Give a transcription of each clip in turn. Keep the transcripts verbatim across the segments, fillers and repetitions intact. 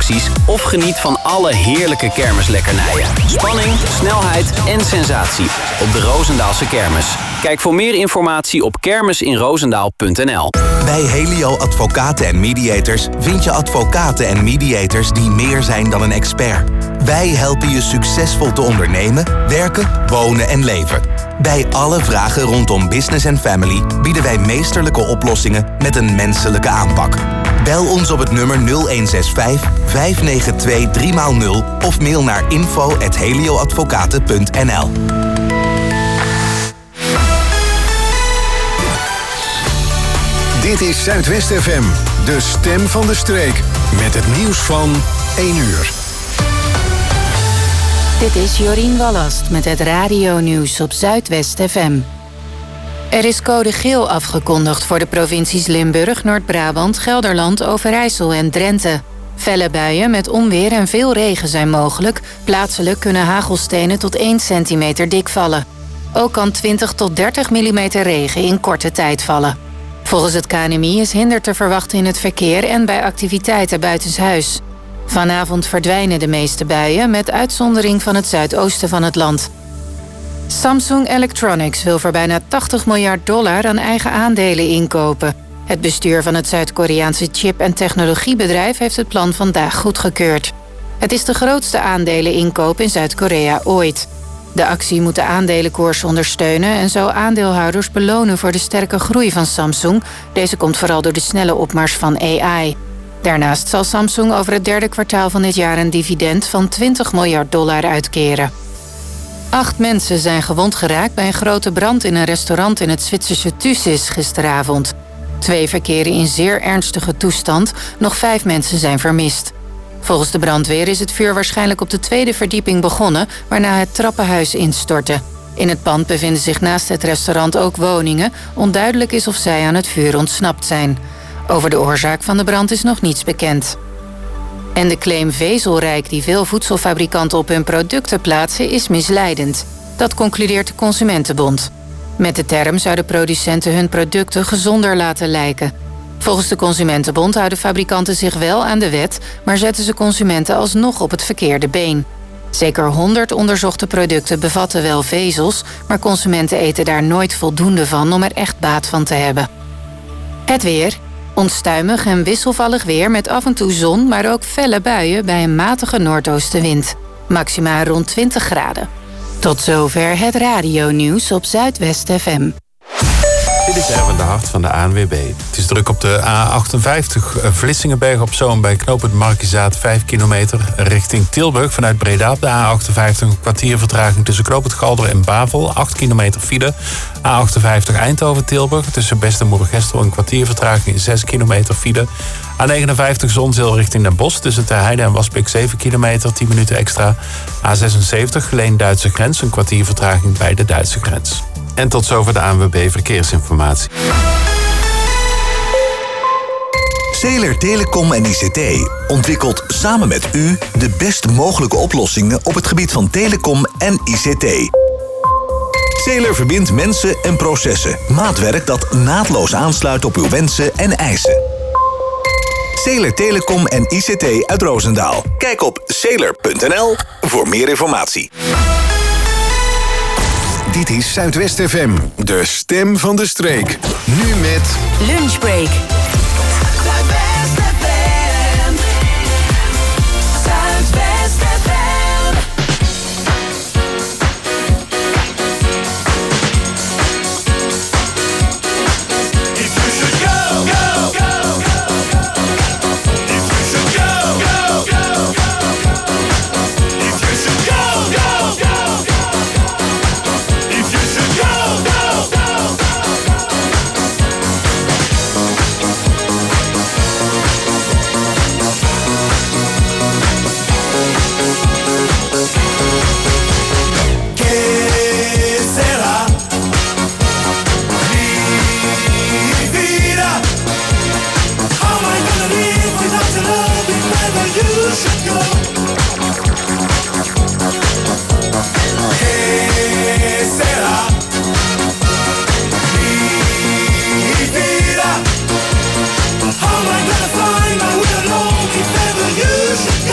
attracties of geniet van alle heerlijke kermislekkernijen. Spanning, snelheid en sensatie op de Roosendaalse kermis. Kijk voor meer informatie op kermisinroosendaal punt n l. Bij Helio Advocaten en Mediators vind je advocaten en mediators die meer zijn dan een expert. Wij helpen je succesvol te ondernemen, werken, wonen en leven. Bij alle vragen rondom business en family bieden wij meesterlijke oplossingen met een menselijke aanpak. Bel ons op het nummer nul een zes vijf, vijf negen twee, drie nul of mail naar info at helioadvocaten punt n l. Dit is Zuidwest F M, de stem van de streek. Met het nieuws van één uur. Dit is Jorien Wallast met het radio-nieuws op Zuidwest F M. Er is code geel afgekondigd voor de provincies Limburg, Noord-Brabant, Gelderland, Overijssel en Drenthe. Felle buien met onweer en veel regen zijn mogelijk. Plaatselijk kunnen hagelstenen tot één centimeter dik vallen. Ook kan twintig tot dertig millimeter regen in korte tijd vallen. Volgens het K N M I is hinder te verwachten in het verkeer en bij activiteiten buitenshuis. Vanavond verdwijnen de meeste buien, met uitzondering van het zuidoosten van het land. Samsung Electronics wil voor bijna tachtig miljard dollar aan eigen aandelen inkopen. Het bestuur van het Zuid-Koreaanse chip- en technologiebedrijf heeft het plan vandaag goedgekeurd. Het is de grootste aandeleninkoop in Zuid-Korea ooit. De actie moet de aandelenkoers ondersteunen en zo aandeelhouders belonen voor de sterke groei van Samsung. Deze komt vooral door de snelle opmars van A I. Daarnaast zal Samsung over het derde kwartaal van dit jaar een dividend van twintig miljard dollar uitkeren. Acht mensen zijn gewond geraakt bij een grote brand in een restaurant in het Zwitserse Thusis gisteravond. Twee verkeren in zeer ernstige toestand, nog vijf mensen zijn vermist. Volgens de brandweer is het vuur waarschijnlijk op de tweede verdieping begonnen, waarna het trappenhuis instortte. In het pand bevinden zich naast het restaurant ook woningen. Onduidelijk is of zij aan het vuur ontsnapt zijn. Over de oorzaak van de brand is nog niets bekend. En de claim vezelrijk die veel voedselfabrikanten op hun producten plaatsen is misleidend. Dat concludeert de Consumentenbond. Met de term zouden producenten hun producten gezonder laten lijken. Volgens de Consumentenbond houden fabrikanten zich wel aan de wet, maar zetten ze consumenten alsnog op het verkeerde been. Zeker honderd onderzochte producten bevatten wel vezels, maar consumenten eten daar nooit voldoende van om er echt baat van te hebben. Het weer. Onstuimig en wisselvallig weer met af en toe zon, maar ook felle buien bij een matige noordoostenwind. Maxima rond twintig graden. Tot zover het radio-nieuws op Zuidwest F M. Dit is Erwin de Hart van de A N W B. Het is druk op de A achtenvijftig Vlissingenberg op Zoom bij knooppunt Markizaat vijf kilometer. Richting Tilburg vanuit Breda op de A achtenvijftig een kwartier vertraging tussen knooppunt Galderen en Bavel. acht kilometer file. A achtenvijftig Eindhoven-Tilburg tussen Best en Moergestel een kwartier vertraging zes kilometer file. A negenenvijftig Zonzeel richting Den Bosch tussen Terheide en Waspik zeven kilometer, tien minuten extra. A zesenzeventig Geleen-Duitse grens een kwartier vertraging bij de Duitse grens. En tot zover de A N W B Verkeersinformatie. Zeeler Telecom en I C T ontwikkelt samen met u de best mogelijke oplossingen op het gebied van telecom en I C T. Zeeler verbindt mensen en processen. Maatwerk dat naadloos aansluit op uw wensen en eisen. Zeeler Telecom en I C T uit Roosendaal. Kijk op zeeler punt n l voor meer informatie. Dit is Zuidwest F M, de stem van de streek. Nu met Lunchbreak. How am I gonna find my way alone if ever you should go?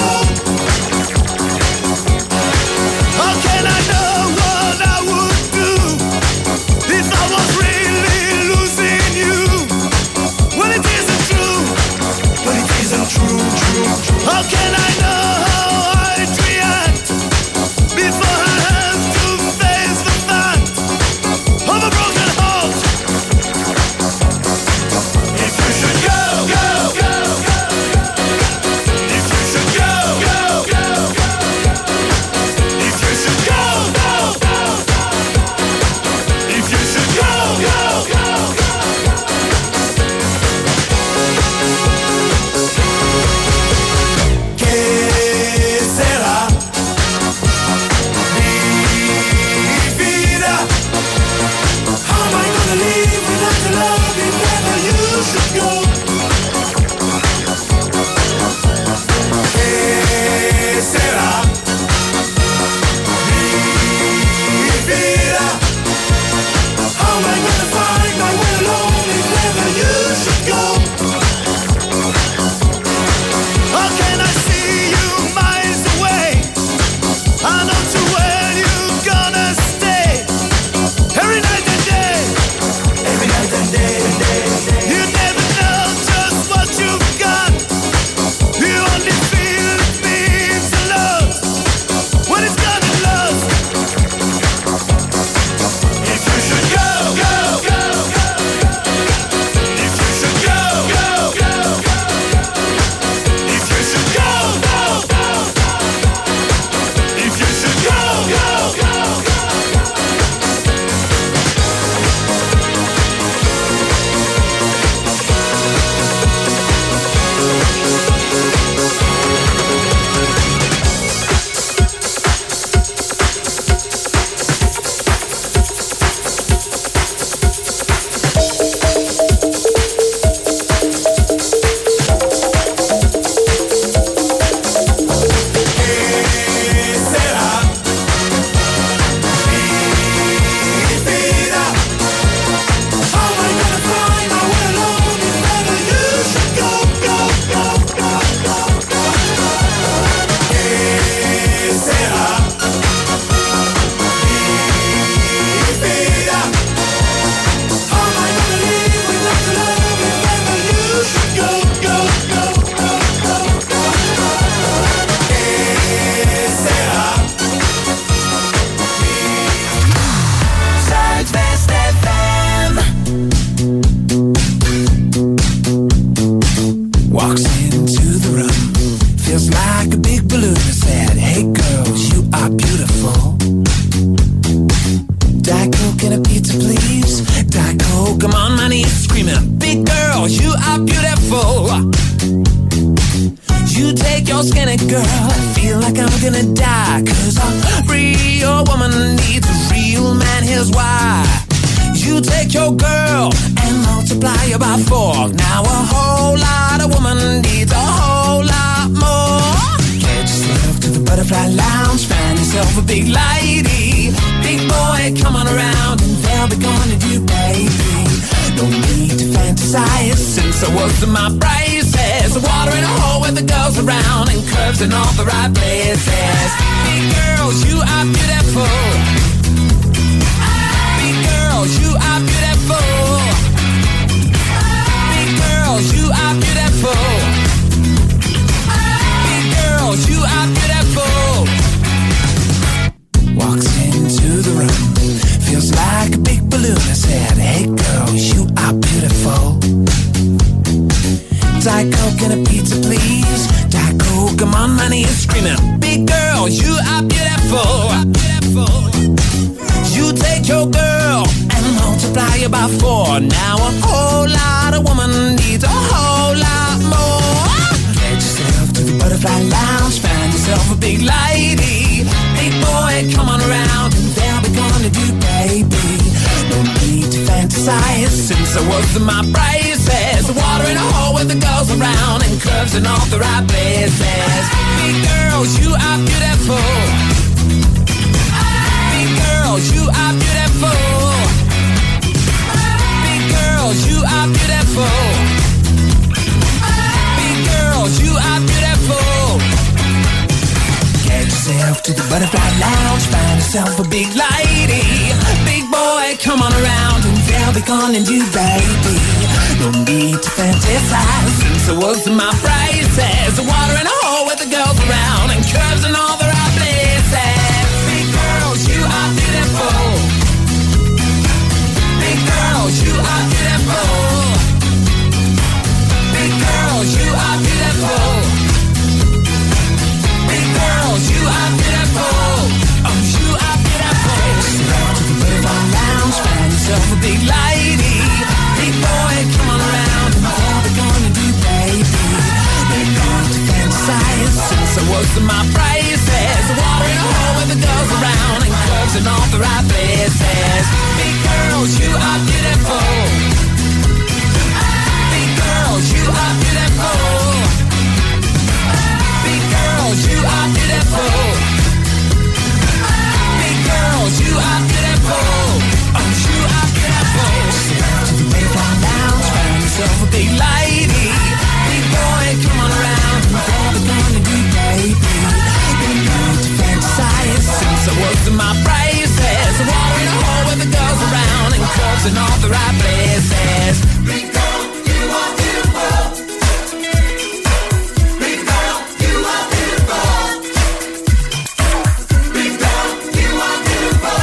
Calling you, baby. No need to fantasize, since I was my prices. Water in a hole with the words of my phrases. Water in a hole with the girls around and curves in all the right places. Big girls, you are beautiful. Big girls, you are beautiful. Big girls, you are beautiful. Big girls, you are beautiful. Oh, you are beautiful. To the Mayflower Lounge, find yourself a big lady. Big boy, come on around. Whatever gonna do, baby. Gonna learn to fantasize. Sing some words of my phrases. Water in a hole with the girls around and clubs in all the right places. Big girl, you are beautiful. Big girl, you are beautiful. Big girl, you are beautiful.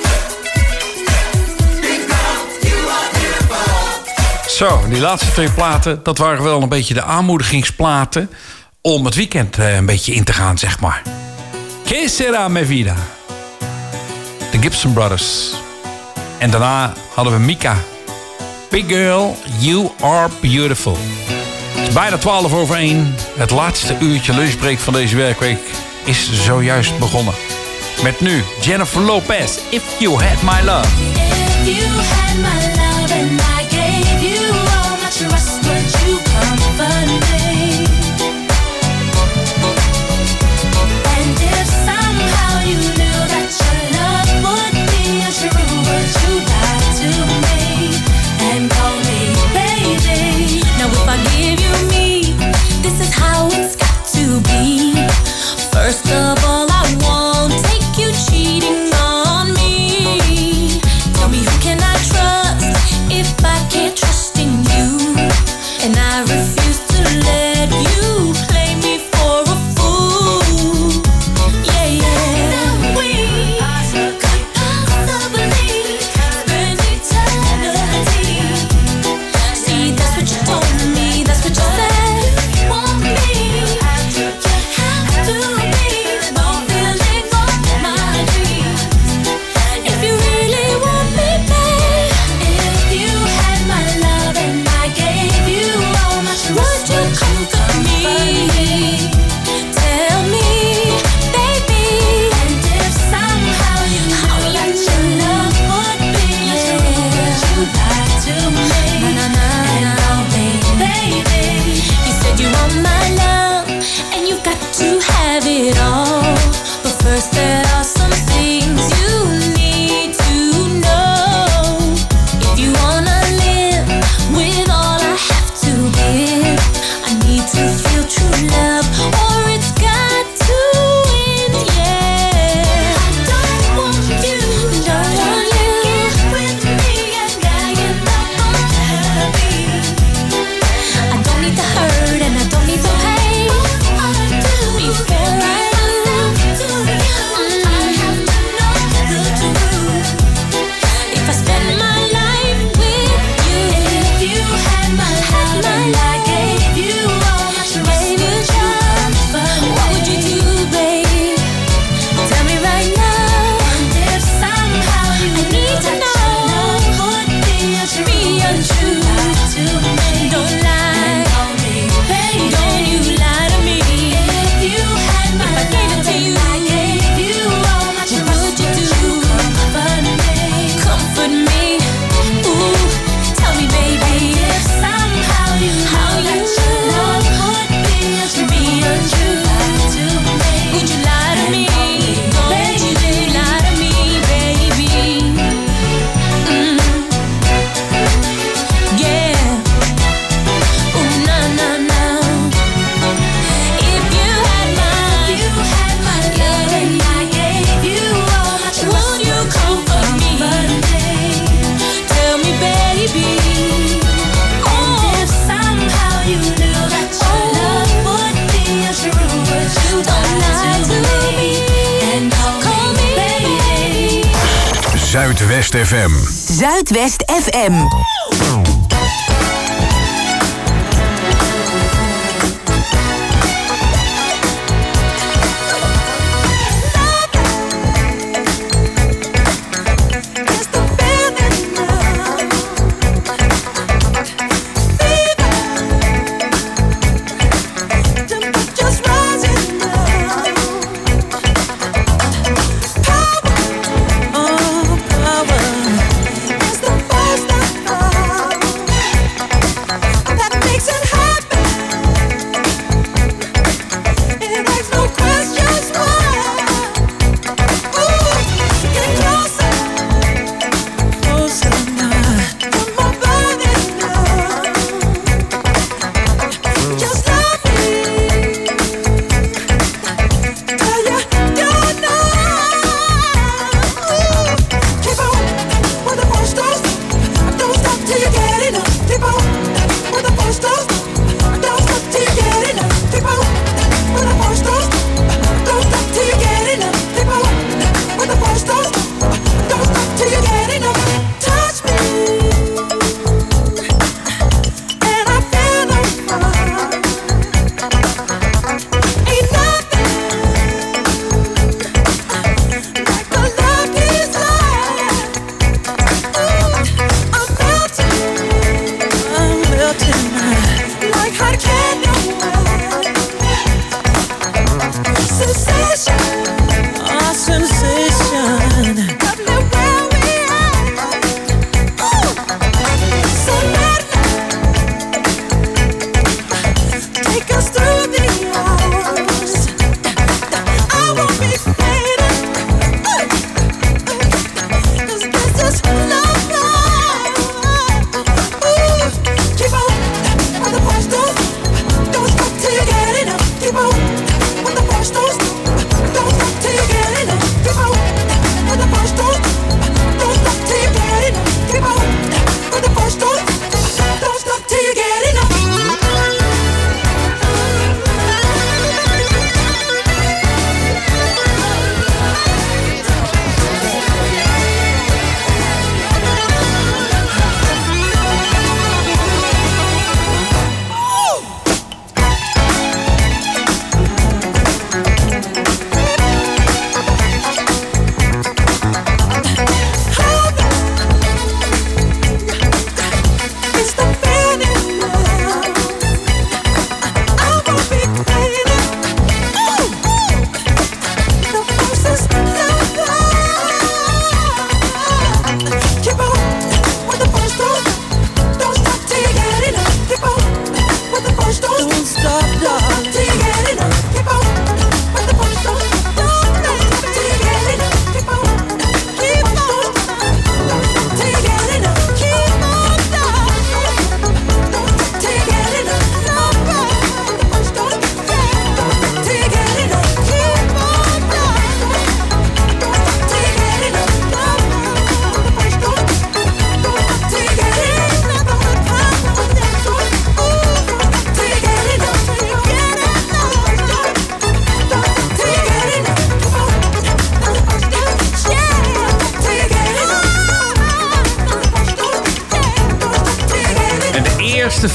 Big girl, you are beautiful. Zo, die laatste twee platen, dat waren wel een beetje de aanmoedigingsplaten om het weekend eh, een beetje in te gaan, zeg maar. Que sera mi vida? De Gibson Brothers. En daarna hadden we Mika. Big Girl, You Are Beautiful. Het is bijna twaalf over één. Het laatste uurtje lunchbreak van deze werkweek is zojuist begonnen. Met nu Jennifer Lopez, If You Had My Love. If you had my love and I gave you all my trust, would you comfort me? And if somehow you knew that your love would be untrue, would you lie to me and call me baby? Now if I give you me, this is how it's got to be. First of all, I won't take you cheating on me. Tell me, who can I trust if I can't trust in you? And I refuse to let you play me for a fool. Yeah, yeah. Now we could possibly spend eternity. See, that's what you told me, that's what you said. Want me, you have to be fulfilling all my dreams. If you really want me, babe, if you had my love and I gave you all my trust, would you comfort me? Tell me, baby. And if somehow you knew that your love would be untrue, would you lie to me and call me baby? You said you want my love and you've got to have it all, but first there are some things you need to know. If you wanna live with all I have to give, I need to feel true love or it's got to end, yeah. I don't want you, don't want you with me and I end up unhappy. I don't need the hurt and I don't need the pain. Before I love to you, I have to know the truth. If I spend my life with you, if you had my love and I gave you all my trust, would you comfort me? What would you do, babe? Tell me right now. And if somehow you I need to know would be untrue, to me, don't lie, don't you lie to me. If you had my if I gave it to you, I gave you all my trust, what would you do? Comfort me, comfort me. Ooh, tell me, baby. If somehow you how you your love would be untrue, to me, would you lie to me? Don't you lie to me, baby. Mm. Yeah. Ooh, na na na. If you had my, if you had my love and I gave you all my trust, would you comfort me? Tell me, baby. Oh, if somehow you knew that your love would be untrue, would you don't lie to me and call me baby? Zuidwest F M. Zuidwest F M. Just rising up.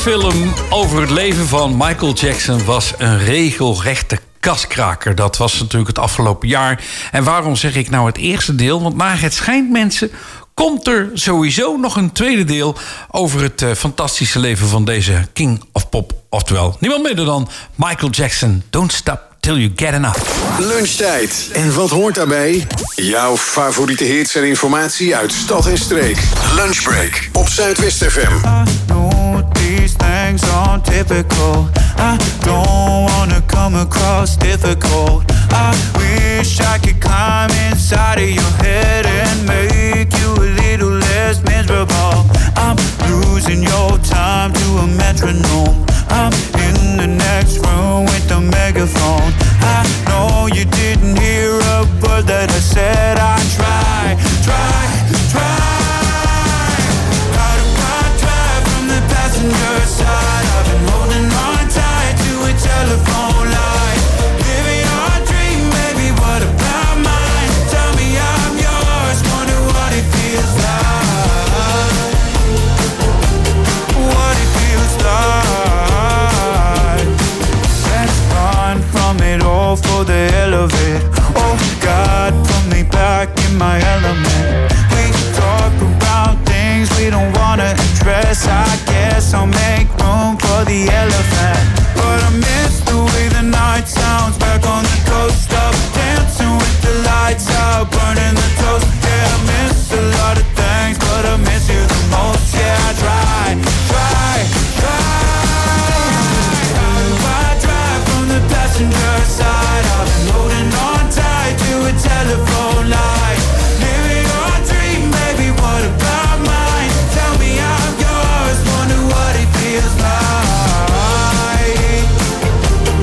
film over het leven van Michael Jackson was een regelrechte kaskraker. Dat was natuurlijk het afgelopen jaar. En waarom zeg ik nou het eerste deel? Want naar het schijnt, mensen, komt er sowieso nog een tweede deel over het uh, fantastische leven van deze King of Pop. Oftewel, niemand minder dan Michael Jackson. Don't stop till you get enough. Lunchtijd. En wat hoort daarbij? Jouw favoriete hits en informatie uit stad en streek. Lunchbreak op Zuidwest F M. I know these things aren't typical. I don't wanna come across difficult. I wish I could climb inside of your head and make you a little less miserable. I'm losing your time to a metronome. I'm in the next room with the megaphone. I know you didn't hear a word that I said. I try, try, try. How do I drive from the passenger side? I've been holding on tight to a telephone line. Living your dream, baby, what about mine? Tell me I'm yours, wonder what it feels like. What it feels like. Let's run from it all for the hell of it. Oh God, put me back in my element. We talk about things we don't wanna address. I guess I'll make room for the elephant. But I miss the way the night sounds back on the coast. Up dancing with the lights out, burning the toast. Yeah, I miss a lot of things, but I miss you the most. Yeah, I try, try, try. How do I drive from the passenger side? I've been holding on tight to a telephone line. Living your dream, baby, what about mine? Tell me I'm yours, wonder what it feels like.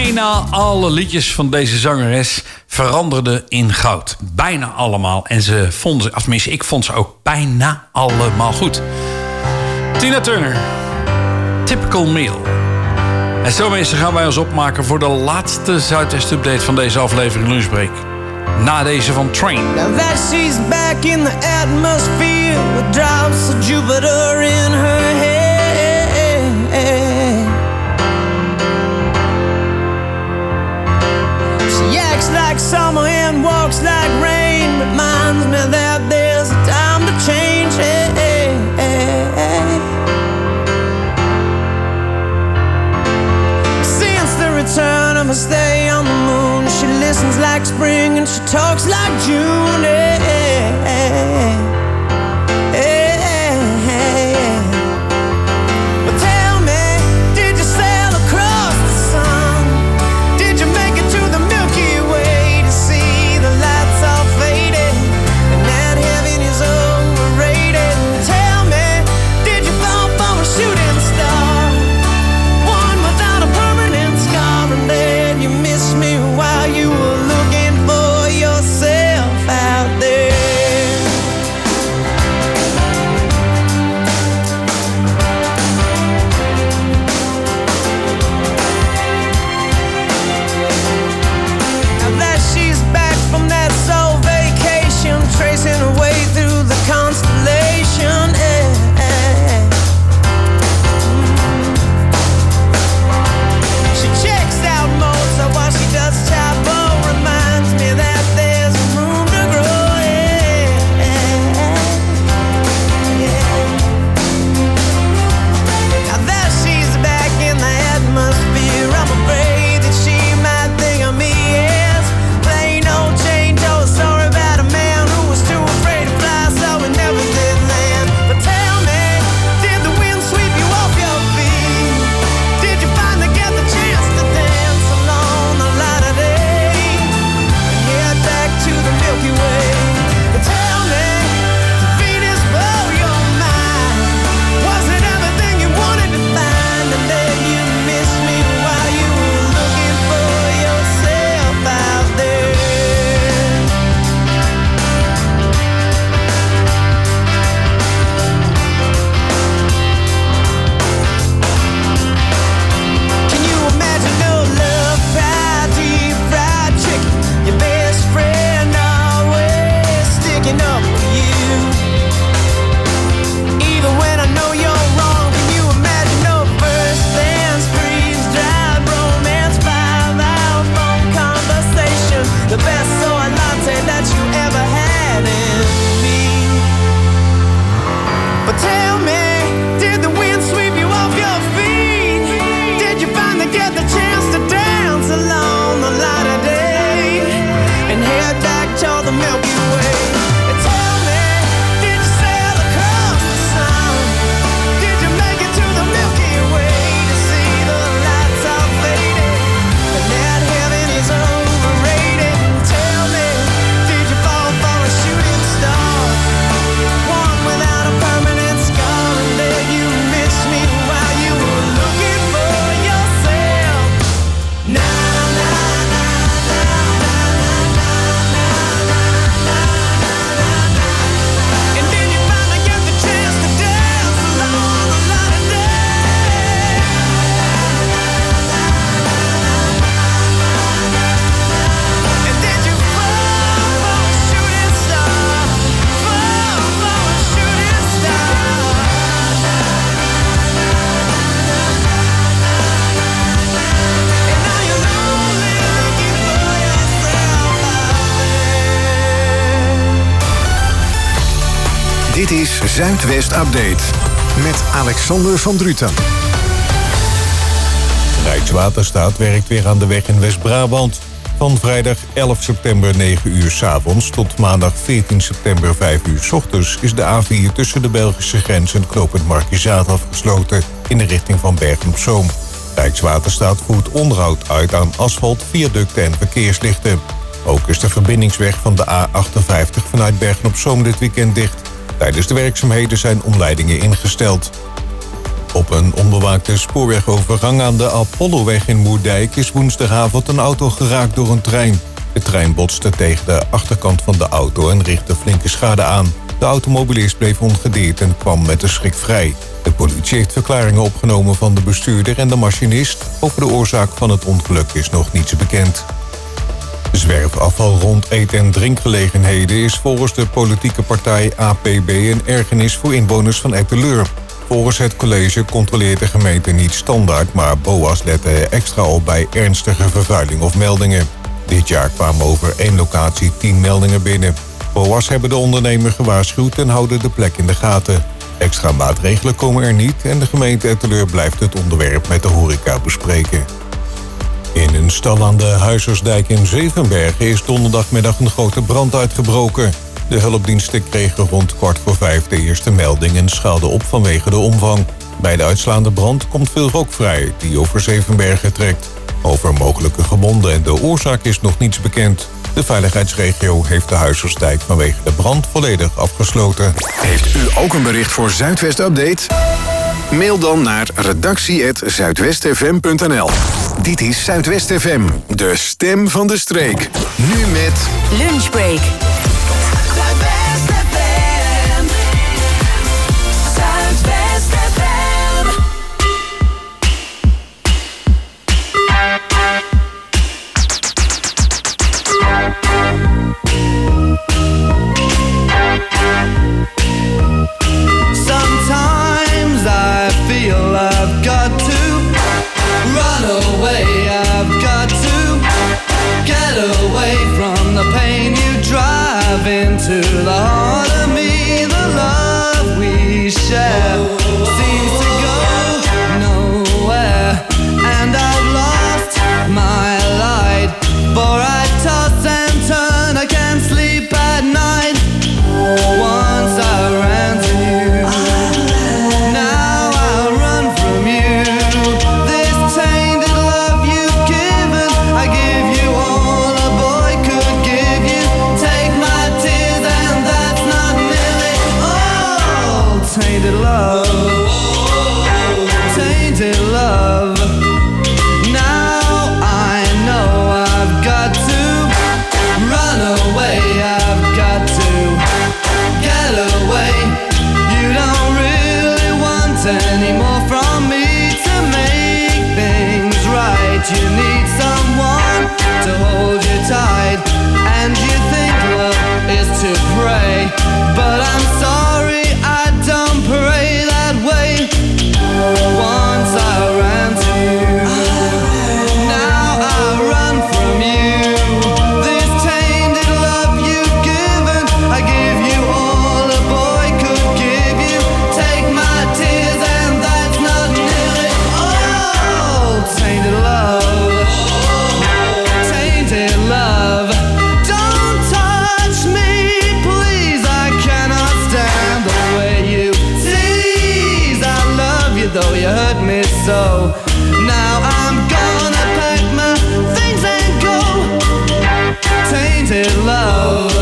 Bijna alle liedjes van deze zangeres veranderden in goud. Bijna allemaal. En ze vonden ze, of tenminste, ik vond ze ook bijna allemaal goed. Tina Turner, Typical Meal. En zo mensen gaan wij ons opmaken voor de laatste Zuidwest-update van deze aflevering Lunchbreak. Na deze van Train. Now that she's back in the atmosphere with drops of Jupiter in her head. She acts like summer and walks like rain. Reminds me that there's a time to change. Since the return of her stay on the moon, she listens like spring and she talks like June. Hey, hey, hey. Hey, hey. But tell me, did you sail across the sun? Did you make it to the Milky Way to see the lights all faded and that heaven is overrated? Tell me, did you fall for a shooting star, one without a permanent scar, and then you missed me while you were looking for yourself out there? Now that she's back from that soul vacation, tracing her way through the constellation. eh, eh. She checks out Mozart while she does Chapo. Reminds me that there's room to grow. Yeah, yeah. Now that she's back in the atmosphere, I'm afraid that she might think of me as plain old Jane Doe. Sorry about a man who was too afraid to fly, so we never did land. But tell me, did the wind sweep you off your feet? Did you finally get the chance to dance along the light of day and head back to the Milky Way? But tell me, did Venus blow your mind? Was it everything you wanted to find, and then you missed me while you were looking for yourself out there? Can you imagine no love, fried deep fried chicken? Your best friend always sticking up for you, even when I know you're wrong. Can you imagine no first dance, freeze dried romance, five hour phone conversation, the best soy latte that you ever had in me? But tell me, did the wind sweep you off your feet? Did you finally get the chance to dance along the light of day and head back toward the Milky Way? And tell me, did you sail across the sun? Did you make it to the Milky Way to see the lights all faded and that heaven is overrated? Tell me, did you fall for a shooting star, one without a permanent scar, and then you missed me while you were looking for yourself? Na na na na na na na na na na. And then you finally get the chance to dance along the light of day. And did you fall for a shooting star, fall for a shooting star? And now you're lonely looking for yourself out there. Dit is Zuidwest Update met Alexander van Druten. Rijkswaterstaat werkt weer aan de weg in West-Brabant. Van vrijdag elf september negen uur 's avonds tot maandag veertien september vijf uur 's ochtends... is de A vier tussen de Belgische grens en knooppunt Markizaat afgesloten in de richting van Bergen-op-Zoom. Rijkswaterstaat voert onderhoud uit aan asfalt, viaducten en verkeerslichten. Ook is de verbindingsweg van de A achtenvijftig vanuit Bergen-op-Zoom dit weekend dicht. Tijdens de werkzaamheden zijn omleidingen ingesteld. Op een onbewaakte spoorwegovergang aan de Apolloweg in Moerdijk is woensdagavond een auto geraakt door een trein. De trein botste tegen de achterkant van de auto en richtte flinke schade aan. De automobilist bleef ongedeerd en kwam met de schrik vrij. De politie heeft verklaringen opgenomen van de bestuurder en de machinist. Over de oorzaak van het ongeluk is nog niets bekend. Zwerfafval rond eet- en drinkgelegenheden is volgens de politieke partij A P B een ergernis voor inwoners van Etteleur. Volgens het college controleert de gemeente niet standaard, maar B O A's letten extra op bij ernstige vervuiling of meldingen. Dit jaar kwamen over één locatie tien meldingen binnen. B O A's hebben de ondernemer gewaarschuwd en houden de plek in de gaten. Extra maatregelen komen er niet en de gemeente Etteleur blijft het onderwerp met de horeca bespreken. In een stal aan de Huizersdijk in Zevenbergen is donderdagmiddag een grote brand uitgebroken. De hulpdiensten kregen rond kwart voor vijf de eerste melding en schaalden op vanwege de omvang. Bij de uitslaande brand komt veel rook vrij die over Zevenbergen trekt. Over mogelijke gewonden en de oorzaak is nog niets bekend. De veiligheidsregio heeft de Huizersdijk vanwege de brand volledig afgesloten. Heeft u ook een bericht voor Zuidwest Update? Mail dan naar redactie apenstaartje zuidwestfm punt n l. Dit is Zuidwest F M, de stem van de streek. Nu met Lunchbreak. Zuidwest F M. Zuidwest F M. Sometimes I feel I've got to run away, I've got to get away from the pain you drive into the heart of me. The love we share seems to go nowhere, and I've lost my light, for I toss and turn, I can't sleep at night. Once I ran to you, now I run from you. This tainted love you've given, I give you all a boy could give you. Take my tears and that's not nearly all. Tainted love, tainted love. Now I know I've got to run away, I've got to get away. You don't really want any more from me to make things right. You need someone to hold you tight, and you think love is to pray, but I'm sorry, I don't pray that way. Once I ran to you, now I run from you. This tainted love you've given, I give you all a boy could give you. Take my tears and that's not nearly all. Tainted love, tainted love. Don't touch me, please, I cannot stand the way you tease. I love you though you hurt me so. Now I'm gonna pack my things and go. Tainted love,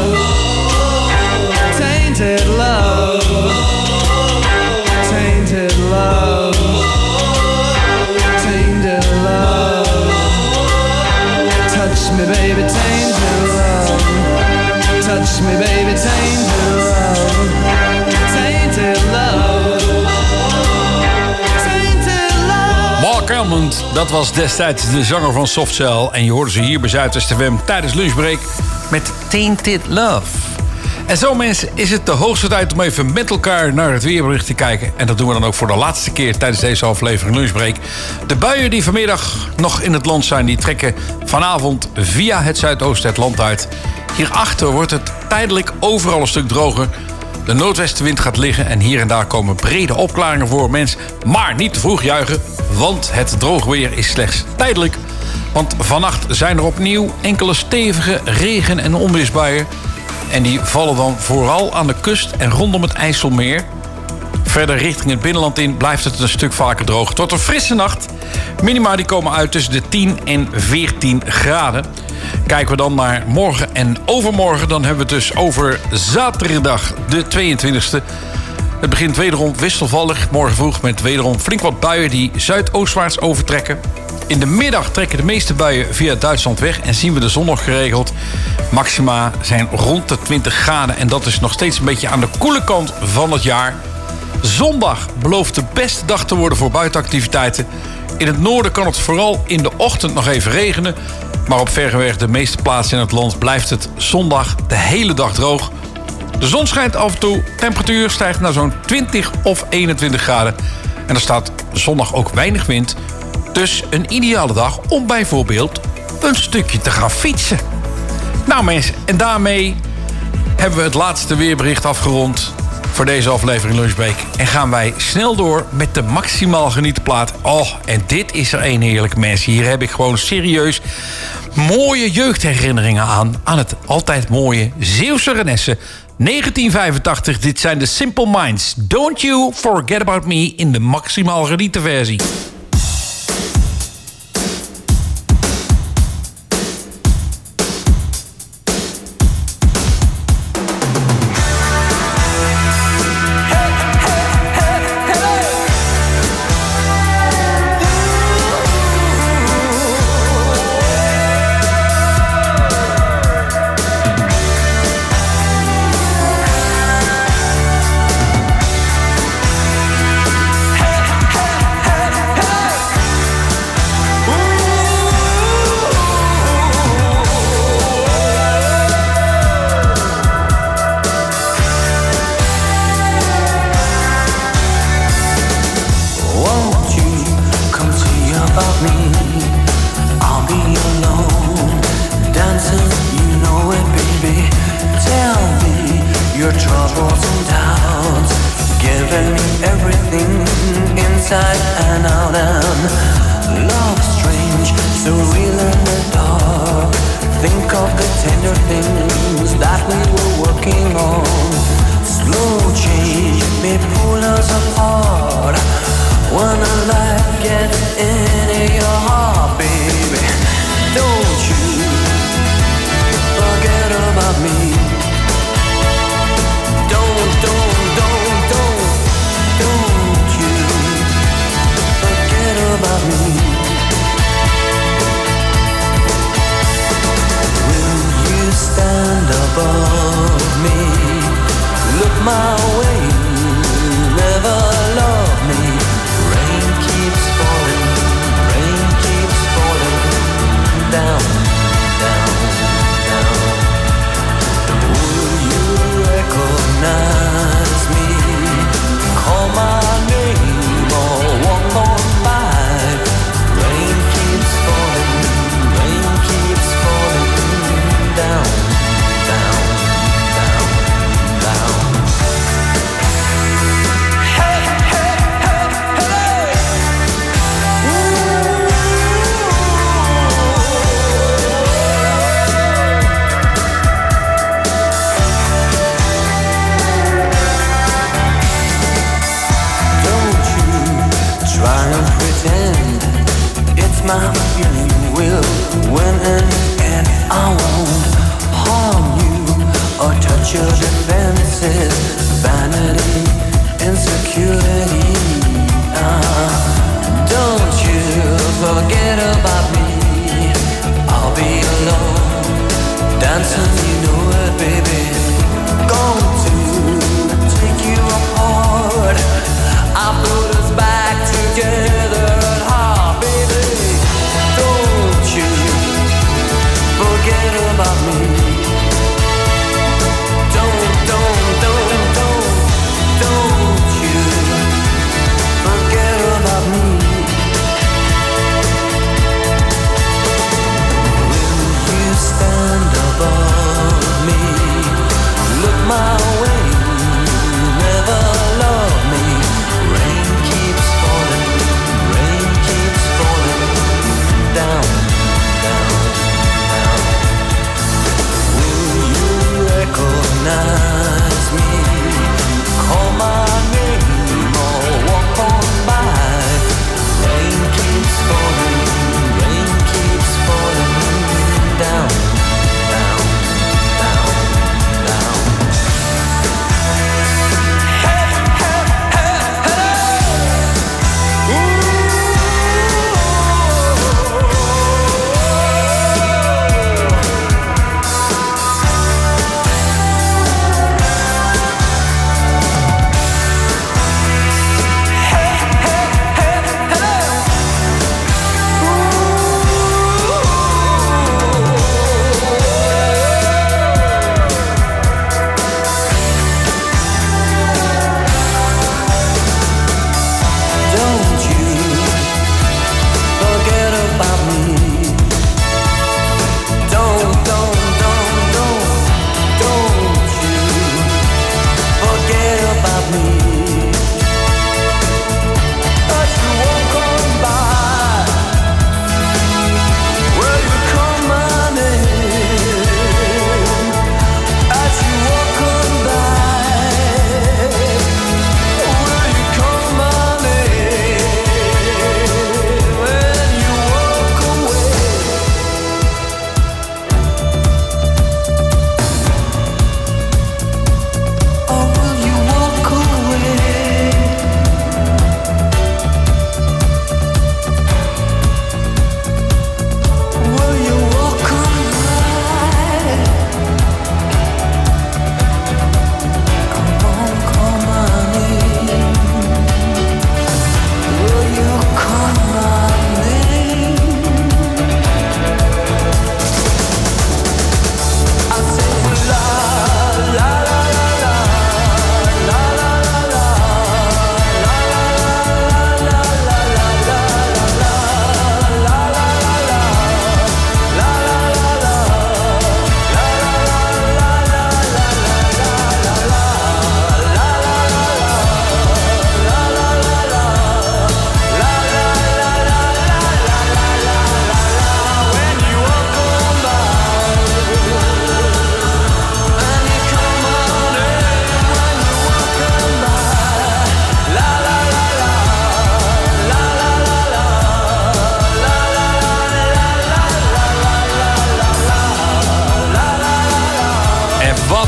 tainted love, tainted love, tainted love. Touch me, baby, tainted love. Touch me, baby, tainted love. Tainted love, tainted love. Mark Almond, dat was destijds de zanger van Softcell. En je hoorde ze hier bij Zuidwest F M tijdens Lunchbreak met Tainted Love. En zo mensen, is het de hoogste tijd om even met elkaar naar het weerbericht te kijken. En dat doen we dan ook voor de laatste keer tijdens deze aflevering Lunchbreak. De buien die vanmiddag nog in het land zijn, die trekken vanavond via het zuidoosten het land uit. Hierachter wordt het tijdelijk overal een stuk droger. De noordwestenwind gaat liggen en hier en daar komen brede opklaringen voor, mensen. Maar niet te vroeg juichen, want het droog weer is slechts tijdelijk. Want vannacht zijn er opnieuw enkele stevige regen- en onweersbuien. En die vallen dan vooral aan de kust en rondom het IJsselmeer. Verder richting het binnenland in blijft het een stuk vaker droog. Tot een frisse nacht. Minima die komen uit tussen de tien en veertien graden. Kijken we dan naar morgen en overmorgen, dan hebben we het dus over zaterdag de tweeëntwintigste. Het begint wederom wisselvallig. Morgen vroeg met wederom flink wat buien die zuidoostwaarts overtrekken. In de middag trekken de meeste buien via Duitsland weg en zien we de zon nog geregeld. Maxima zijn rond de twintig graden en dat is nog steeds een beetje aan de koele kant van het jaar. Zondag belooft de beste dag te worden voor buitenactiviteiten. In het noorden kan het vooral in de ochtend nog even regenen. Maar op verreweg de meeste plaatsen in het land blijft het zondag de hele dag droog. De zon schijnt af en toe, temperatuur stijgt naar zo'n twintig of eenentwintig graden. En er staat zondag ook weinig wind. Dus een ideale dag om bijvoorbeeld een stukje te gaan fietsen. Nou mensen, en daarmee hebben we het laatste weerbericht afgerond voor deze aflevering Lunchbreak. En gaan wij snel door met de maximaal genieten plaat. Oh, en dit is er een heerlijk mensen. Hier heb ik gewoon serieus mooie jeugdherinneringen aan. Aan het altijd mooie Zeeuwse Renesse. negentien vijfentachtig, dit zijn de Simple Minds. Don't You Forget About Me in de maximaal genieten versie. My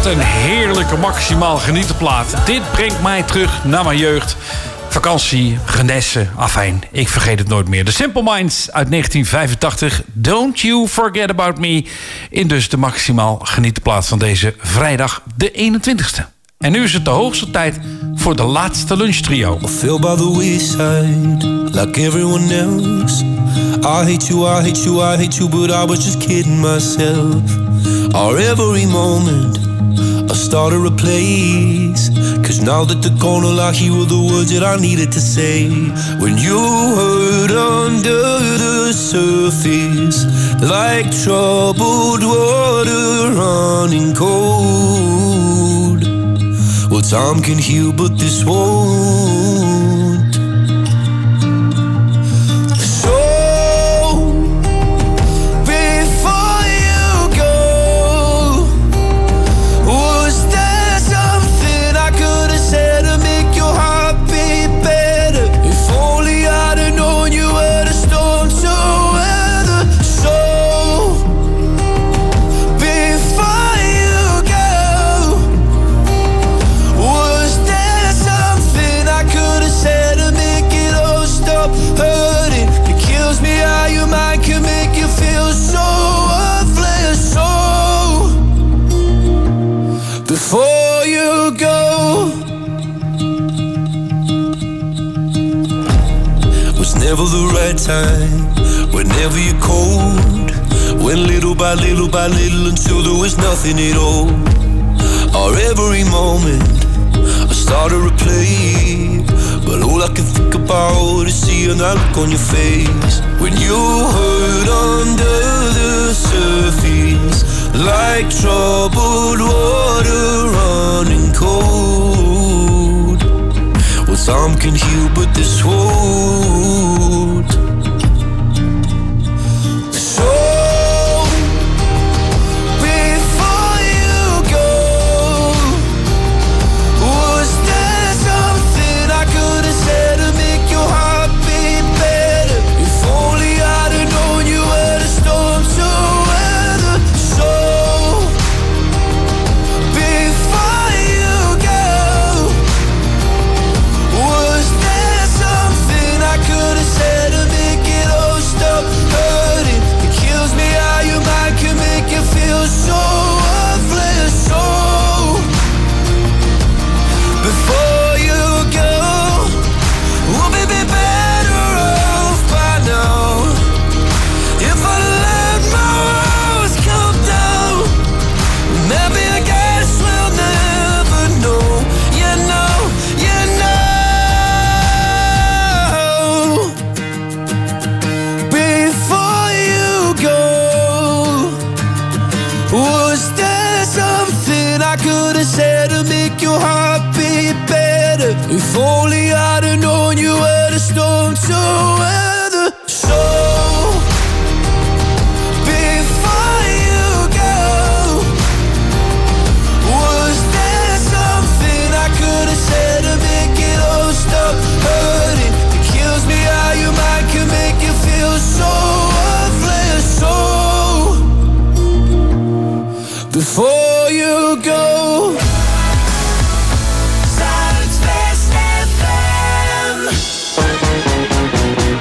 een heerlijke maximaal genietenplaat. Dit brengt mij terug naar mijn jeugd. Vakantie, genessen, afijn, ik vergeet het nooit meer. The Simple Minds uit negentien vijfentachtig. Don't You Forget About Me. In dus de maximaal genietenplaat van deze vrijdag de eenentwintigste. En nu is het de hoogste tijd voor de laatste lunchtrio. I feel by the wayside, like everyone else. I hate you, I hate you, I hate you, but I was just kidding myself. Our every moment, I started a place. Cause now that the corner lock, here were the words that I needed to say. When you hurt under the surface, like troubled water running cold. Well, time can heal, but this won't. So, before you go, was there something I could have said to make your heart beat better? If only I'd have known you were the storm to weather. So, before you go, was there something I could have said to make it all stop hurting? It kills me how your mind can make you feel so worthless. So, before you go, was never the right time, whenever you're cold. Went little by little by little until there was nothing at all. Or every moment I started to play, but all I can think about is seeing that look on your face. When you hurt under the surface, like troubled water running cold. Well, some can heal, but this won't. So, before you go, was there something I could have said to make your heart beat better? If only I'd have known you were the storm to weather. So, before you go, was there something I could have said to make it all stop hurting? It kills me how your mind can make you feel so worthless. So, before you go, we'll be be better off by now. If I let my walls come down, maybe I guess we'll never know. You know, you know. Before you go, was there something I could have said to make your heart beat better? If only I'd have known you were the storm to weather. So, before you go, was there something I could have said to make it all stop hurting? It kills me how your mind can make you feel so worthless. So, before you go, Zuidwest F M.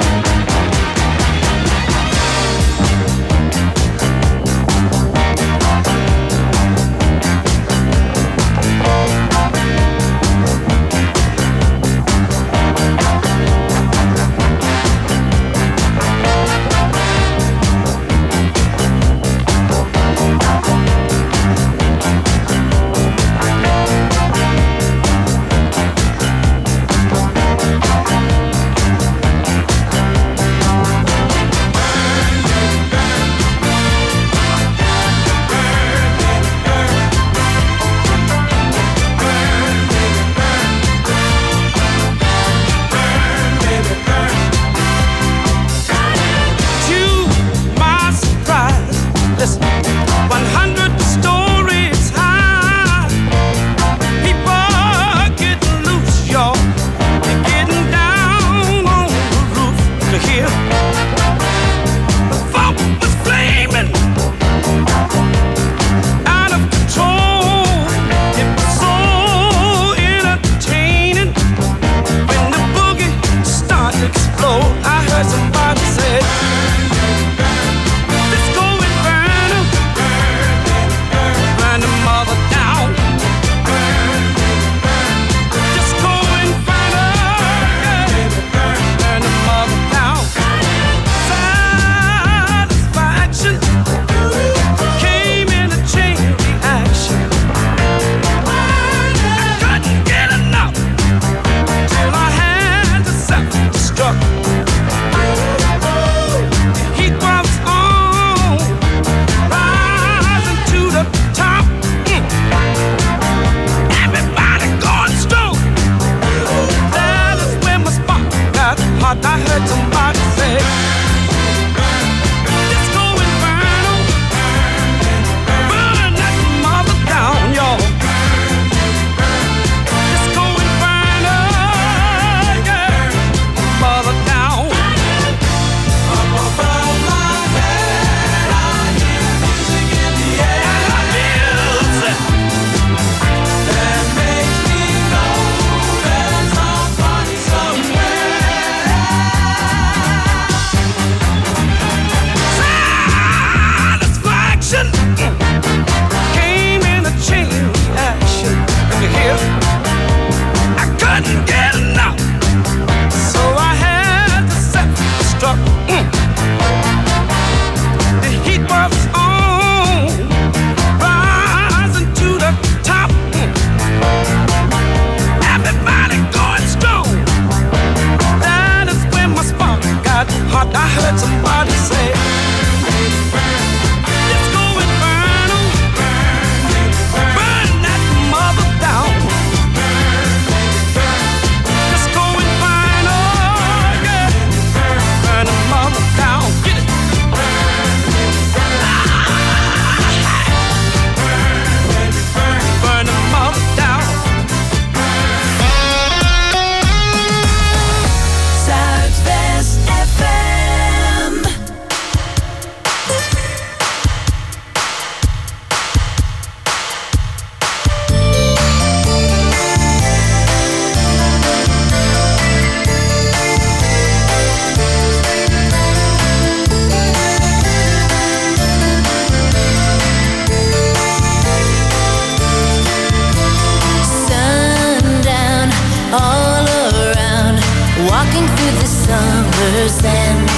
the summer's end.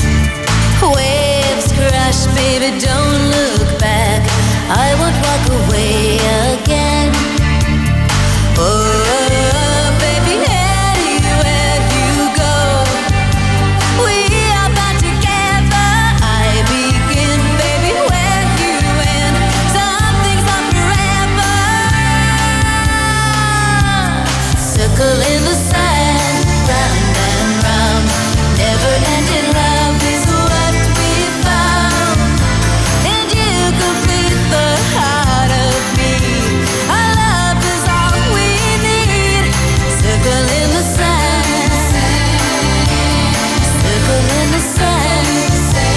Waves crash, baby, don't look back. I won't walk away again. Oh, baby, anywhere you go, we are bound together. I begin, baby, where you end. Some things are forever. Circle in the sand, round and round. Never-ending love is what we found, and you complete the heart of me. Our love is all we need. Circle in the sand, circle in the sand.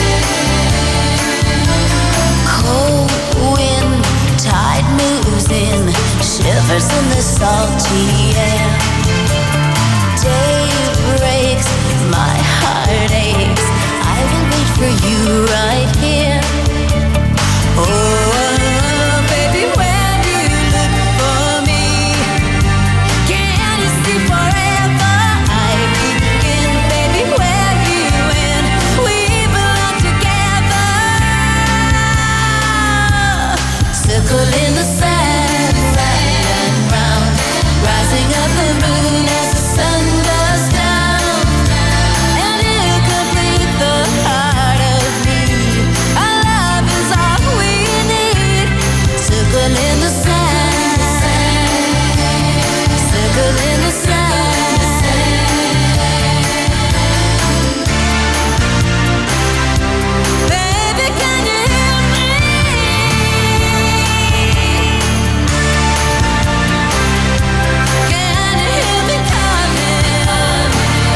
Cold wind, tide moves in, shivers in the salty air. Day breaks, my heart aches. I will wait for you right here. Oh, baby, when you look for me, can you see forever? I begin, baby, where you end. We belong together. Circle in the sand, round and round, rising up the moon as the sun goes down, and you complete the heart of me. Our love is all we need. Circle in the sand, circle in the sand. Baby, can you hear me? Can you hear me coming?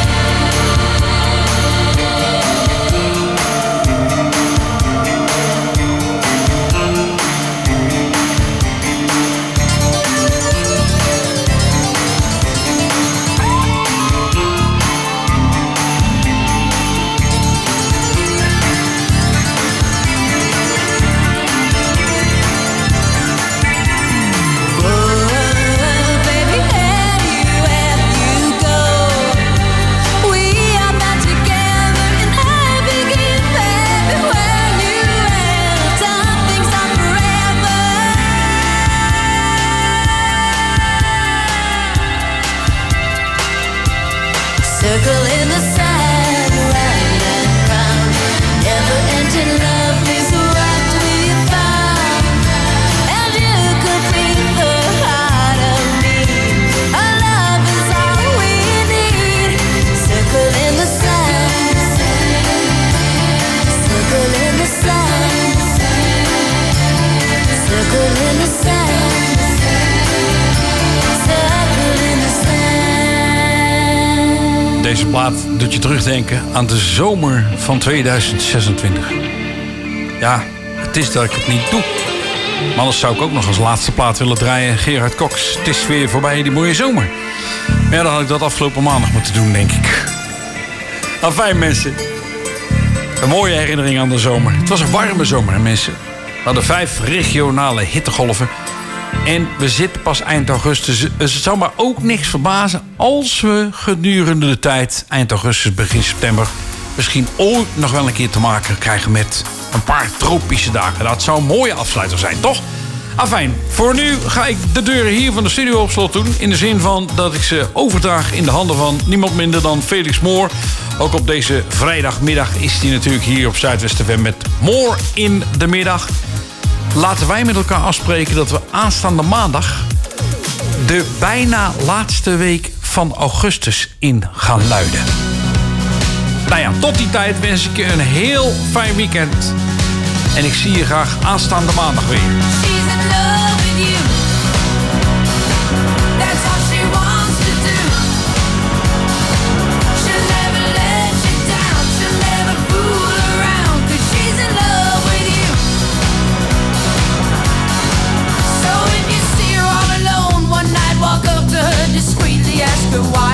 Oh, baby, anywhere you go, we are bound together, and I begin, baby, where you end. Some things are forever. Circle in the sand, round and round. Never-ending love is what we found, and you complete the heart of me. Our love is all we need. Circle in the sand, circle in the sand, circle in the sand, circle in the sand. Deze plaat doet je terugdenken aan de zomer van tweeduizend zesentwintig. Ja, het is dat ik het niet doe. Maar anders zou ik ook nog als laatste plaat willen draaien. Gerard Cox, het is weer voorbij die mooie zomer. Maar ja, dan had ik dat afgelopen maandag moeten doen, denk ik. Nou, fijn mensen. Een mooie herinnering aan de zomer. Het was een warme zomer, hè, mensen. We hadden vijf regionale hittegolven. En we zitten pas eind augustus. Dus het zou maar ook niks verbazen als we gedurende de tijd, eind augustus, begin september, misschien ooit nog wel een keer te maken krijgen met een paar tropische dagen. Dat zou een mooie afsluiter zijn, toch? Afijn, voor nu ga ik de deuren hier van de studio op slot doen. In de zin van dat ik ze overdraag in de handen van niemand minder dan Felix Moor. Ook op deze vrijdagmiddag is hij natuurlijk hier op Zuidwest F M met Moor in de middag. Laten wij met elkaar afspreken dat we aanstaande maandag de bijna laatste week van augustus in gaan luiden. Nou ja, tot die tijd wens ik je een heel fijn weekend. En ik zie je graag aanstaande maandag weer. She's in love with you. That's all she wants to do. She'll never let you down. She'll never fool around. 'Cause she's in love with you. So if you see her all alone one night, walk up to her discreetly, ask her why.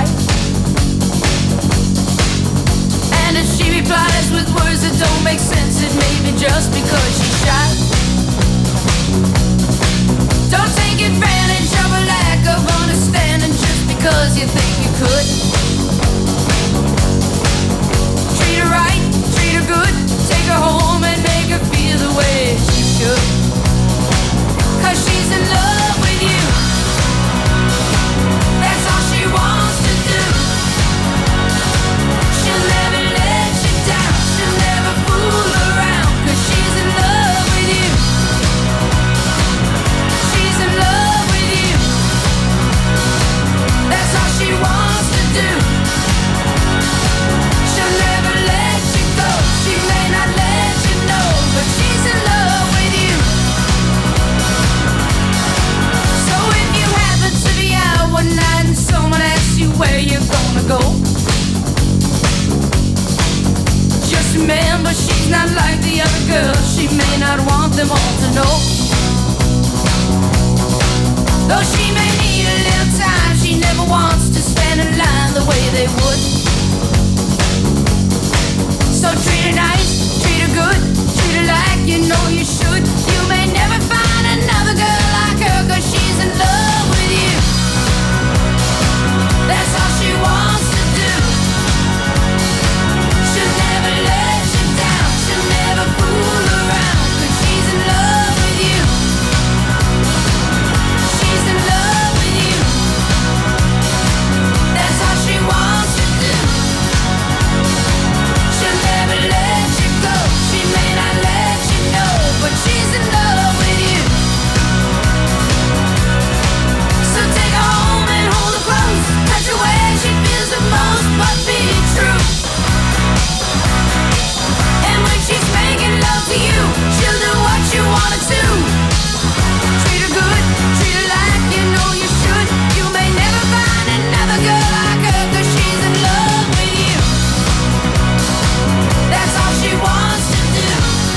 And if she replies with words that don't make sense, it may be just because she's shy. Don't take advantage of a lack of understanding just because you think you could. feel the way she should. 'Cause she's in love with you. That's all she wants to do. She'll never let you down. She'll never fool around. 'Cause she's in love with you. She's in love with you. That's all she wants to do. She'll never let you go. She may not let you know, but she's in love with you. So if you happen to be out one night and someone asks you where you're gonna go, just remember she's not like the other girls. She may not want them all to know. Though she may need a little time, she never wants to stand in line the way they would. So treat her nice, treat her good, treat her like you know you should. You may never find another girl like her, 'cause she's in love with you. That's all she wants to do. She'll never let you down, she'll never fool around, 'cause she's in love with you. She's in love with you. That's all she wants to do. She'll never let you go. She may not let you know, but she's in love with you. So take her home and hold her close. Touch her where she feels the most, but be true. And when she's making love to you, she'll do what you want her to. Treat her good, treat her like you know you should. You may never find another girl like her, 'cause she's in love with you. That's all she wants to do.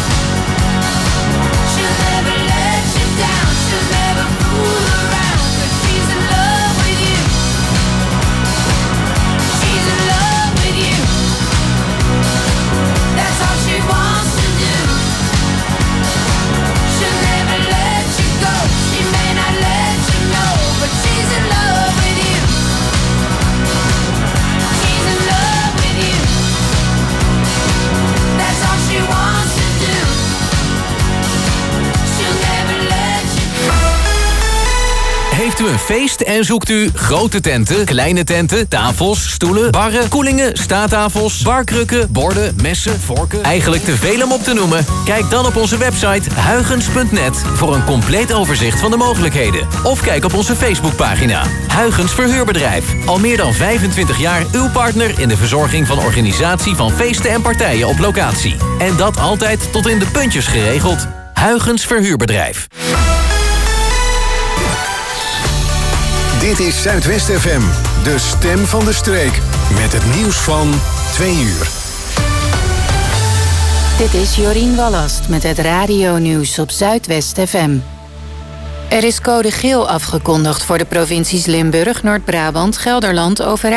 She'll never let you down. She'll never fool around, 'cause she's in love with you. She's in love with you. That's all she wants to do. She'll never let you go. She may not let you know, but she's in love with you. She's in love with you. That's all she wants to do. She'll never let you go. Heeft u een feest en zoekt u grote tenten, kleine tenten, tafels, stoelen, barren, koelingen, staattafels, barkrukken, borden, messen, vorken? Eigenlijk te veel om op te noemen? Kijk dan op onze website huygens punt net voor een compleet overzicht van de mogelijkheden. Of kijk op onze Facebookpagina. Huygens Verhuurbedrijf. Al meer dan vijfentwintig jaar uw partner in de verzorging van organisatie van feesten en partijen op locatie. En dat altijd tot in de puntjes geregeld. Huygens Verhuurbedrijf. Dit is Zuidwest F M, de stem van de streek. Met het nieuws van twee uur. Dit is Jorien Wallast met het radionieuws op Zuidwest F M. Er is code geel afgekondigd voor de provincies Limburg, Noord-Brabant, Gelderland, Overijssel